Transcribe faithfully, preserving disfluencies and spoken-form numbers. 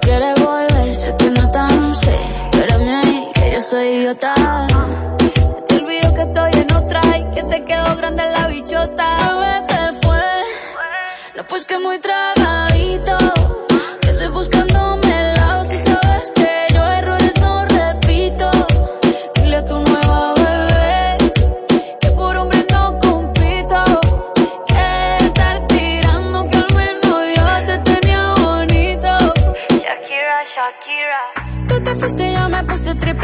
quieres volver, sé que no tan sé. Espérame ahí, que yo soy idiota. Se te olvidó que estoy en otra y que te quedó grande la bichota. Bebé, se fue, no pues que muy tragadito, que estoy buscándome el lado. Si sabes que yo errores no repito. Dile a tu nueva bebé que por hombre no compito, que estar tirando que al menos yo te tenía bonito. Shakira, Shakira. Tú te fuiste y yo me puse triple